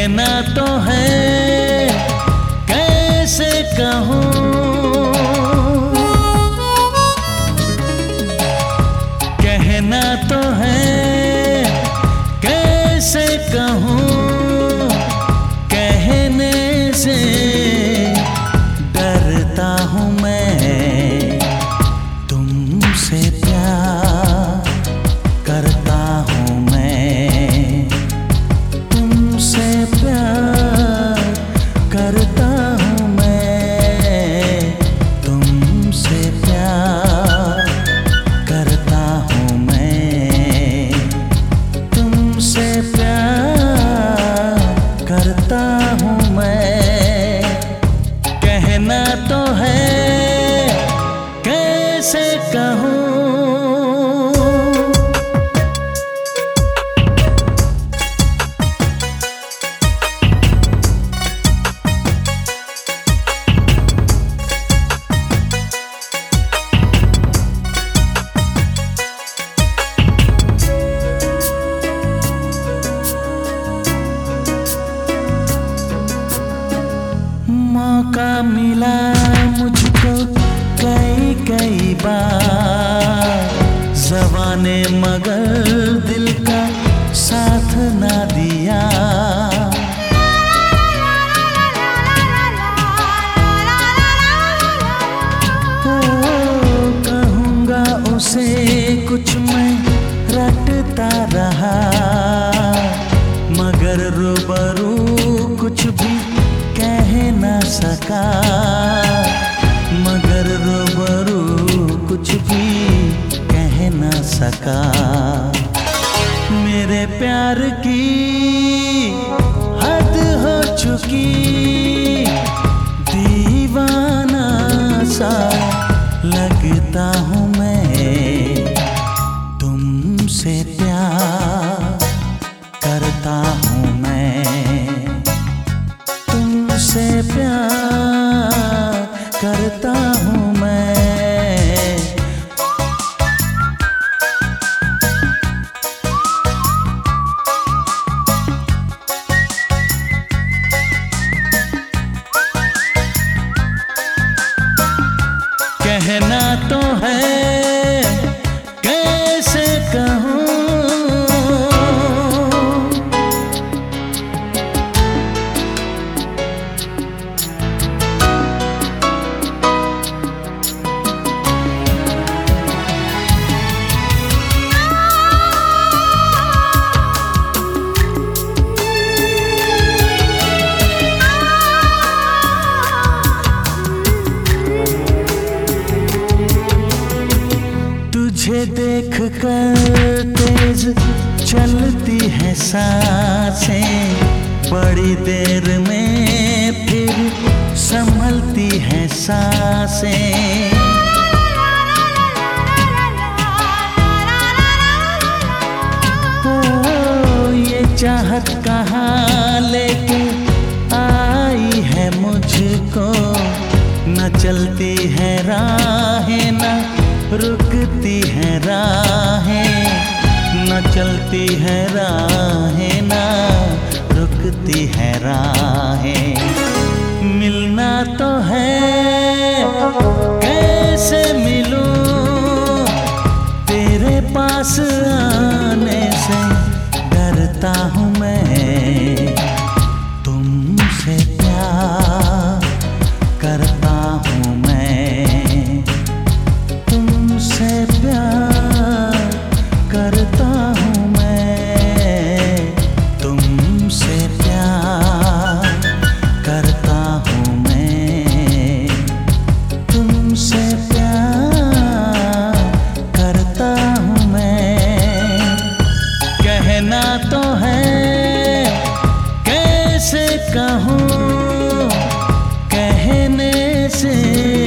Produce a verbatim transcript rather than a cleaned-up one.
कहना तो है, कैसे कहूँ, कहना तो है, कैसे कहूँ, कहने से डरता हूँ मैं, तुमसे प्यार करता हूँ मैं, तुमसे प्यार करता हूँ मैं, तुमसे प्यार करता हूँ मैं, तुमसे प्यार करता हूँ मैं। कहना तो है, कैसे कहूँ, मौका मिला मुझको कई कई बार, ज़बाने मगर दिल का साथ ना दिया। ओ, कहूँगा उसे कुछ मैं रटता रहा, मगर रूबरू कुछ भी कह न सका, मगर रूबरू कुछ भी कह न सका। मेरे प्यार की हद हो चुकी, दीवाना सा लगता हूँ मैं, तुमसे प्यार करता हूँ मैं, तुमसे प्यार करता हूँ मैं। कहना तो है, कैसे कहूँ, तुझे देख कर तेज चलती है सांसें, बड़ी देर में फिर संभलती है सांसें। ओ, ये चाहत कहाँ लेके आई है मुझको, न चलती है राहें न रुकती है राहें, न चलती है राहें न रुकती है राहें। मिलना तो है, कैसे मिलूं, तेरे पास आने से डरता हूँ मैं, तुमसे प्यार करता हूँ मैं, तुमसे प्यार करता हूँ मैं, तुमसे प्यार करता हूँ मैं, तुमसे प्यार करता हूँ मैं। कहना तो है, कैसे कहूँ, कहने से